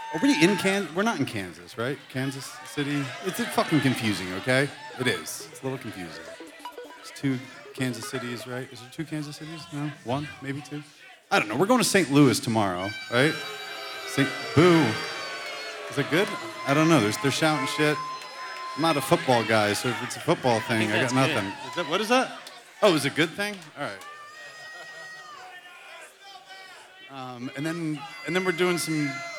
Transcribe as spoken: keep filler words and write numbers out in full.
Are we in Kansas? We're not in Kansas, right? Kansas City? It's fucking confusing, okay? It is. It's a little confusing. It's two Kansas Cities, right? Is there two Kansas Cities? No? One? Maybe two? I don't know. We're going to Saint Louis tomorrow, right? Saint Boo. Is that good? I don't know. They're, they're shouting shit. I'm not a football guy, so if it's a football thing, I, I got nothing. Is that, what is that? Oh, is it a good thing? All right. Um, and then and then we're doing some